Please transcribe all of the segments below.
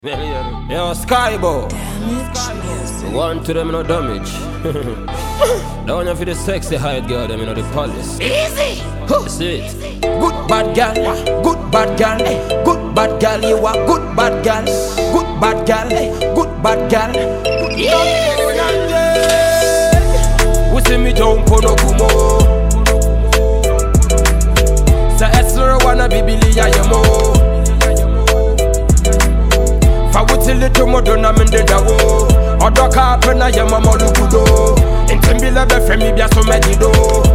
Yo, Skybo. One to them no damage. Down here for the sexy height girl, them the police. Easy. That's it. Good bad girl, good bad girl, good bad girl. You are good bad girl, good bad girl, good bad girl. We see me jump on a kumo. Say Esther wanna be Billy Ayamo. Fawuti little modona mende dawo. Odo kapena yama molukudo. Intembile be femi bia so medido.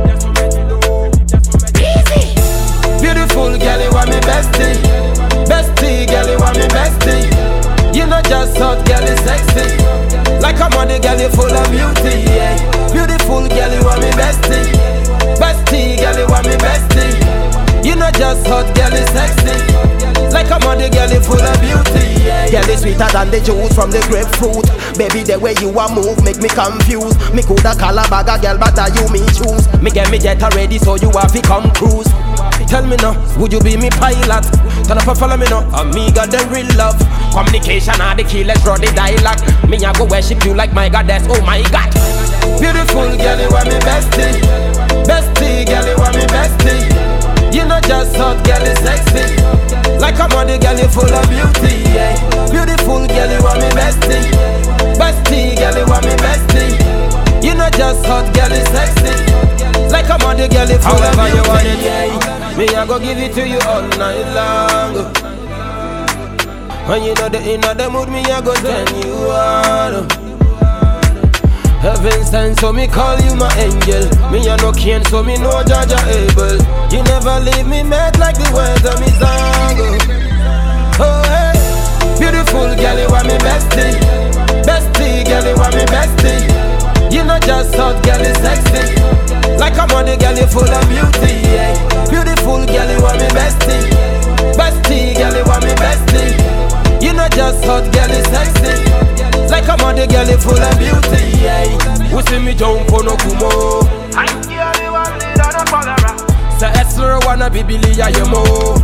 Easy. Beautiful girl, you want me bestie. Bestie girl, you want me bestie. You not just hot girl, you sexy. Like a money girl, you full of beauty. Yeah. Beautiful girl, you want me bestie. Bestie girl, you want me bestie. You not just hot girl, you sexy. Like a money girl, you full of beauty. Yeah. Girl is sweeter than the juice from the grapefruit. Baby, the way you a move make me confused. Me coulda call a bag a girl, but you me choose. Me get me jet ready, so you have to come cruise. Tell me now, would you be me pilot? Turn up and follow me now, amiga the real love. Communication are the key, let's draw the dialogue. Me I go worship you like my goddess, oh my God. Beautiful girl, you want me bestie. Bestie girl, you want me bestie. You not just hot girl, you sexy. Like a money girl, you full of beauty. Yeah. Beautiful girl, you want me bestie. Bestie girl, you want me bestie. You not just hot girl, you sexy. Like a money girl, you full of beauty. You want it, yeah. Me I go give it to you all night long. When you know the mood, me I go turn you on. Heaven sent, so me call you my angel. Me a no kin, so me know Jaja able. You never leave me mad like the words of me song. Oh hey, beautiful girl, you want me bestie. Bestie girl, you want me bestie. You not just hot girl, you sexy. Like a money girl, you full of beauty. Yeah. Beautiful girl, you want me bestie. Bestie girl, you want me bestie. You not just hot girl, you sexy. Like a money girl, you full of beauty. Yeah. We see me jump on a kumo. I girl, you want me on a cholera. Say Esther wanna be Billy Ayamo.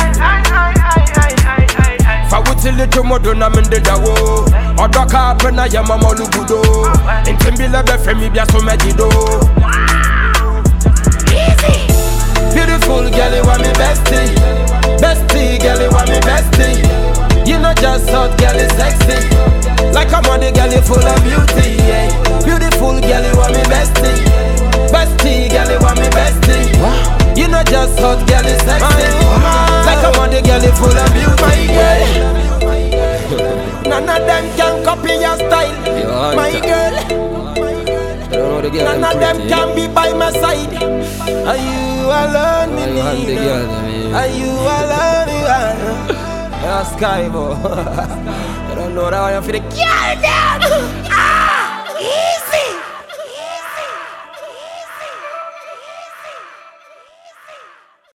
Fawuti little modona mende dawo. Odo kapena yama molukudo. Intembile be femi bia so medido. Easy. Beautiful girl, you want me bestie. Bestie girl, you want me bestie. You not just hot girl, you sexy. Like a money girl, you full of beauty. Yeah. Beautiful girl, you want me bestie. Bestie girl, you want me bestie. What? You not just hot girl, you sexy. Like a money girl, you full of beauty. Yeah. None of them can copy your style, my girl. None of them can be by my side. Are you alone, me need? Are you alone, you are Skybo. I don't know that I am for the girl down.